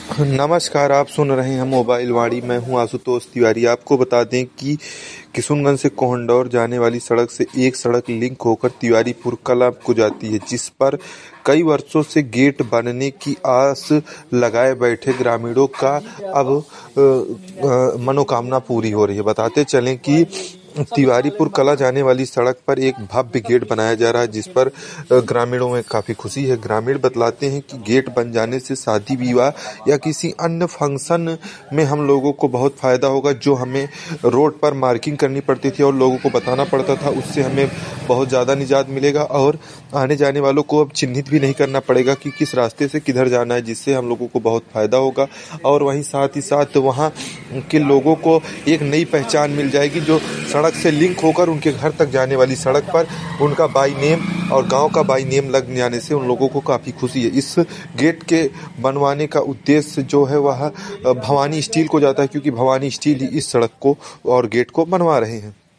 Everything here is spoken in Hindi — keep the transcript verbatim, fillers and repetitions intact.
नमस्कार, आप सुन रहे हैं मोबाइल वाणी। मैं हूं आशुतोष तिवारी। आपको बता दें कि किशुनगंज से कोहंडौर जाने वाली सड़क से एक सड़क लिंक होकर तिवारीपुर कला को जाती है, जिस पर कई वर्षों से गेट बनने की आस लगाए बैठे ग्रामीणों का अब अ, अ, मनोकामना पूरी हो रही है। बताते चलें कि तिवारीपुर कला जाने वाली सड़क पर एक भव्य गेट बनाया जा रहा है, जिस पर ग्रामीणों में काफी खुशी है। ग्रामीण बतलाते हैं कि गेट बन जाने से शादी विवाह या किसी अन्य फंक्शन में हम लोगों को बहुत फायदा होगा। जो हमें रोड पर मार्किंग करनी पड़ती थी और लोगों को बताना पड़ता था, उससे हमें बहुत ज्यादा निजात मिलेगा और आने जाने वालों को अब चिन्हित भी नहीं करना पड़ेगा कि किस रास्ते से किधर जाना है, जिससे हम लोगों को बहुत फायदा होगा। और वहीं साथ ही साथ वहाँ के लोगों को एक नई पहचान मिल जाएगी, जो सड़क से लिंक होकर उनके घर तक जाने वाली सड़क पर उनका बाई नेम और गांव का बाई नेम लग जाने से उन लोगों को काफी खुशी है। इस गेट के बनवाने का उद्देश्य जो है वह भवानी स्टील को जाता है, क्योंकि भवानी स्टील ही इस सड़क को और गेट को बनवा रहे हैं।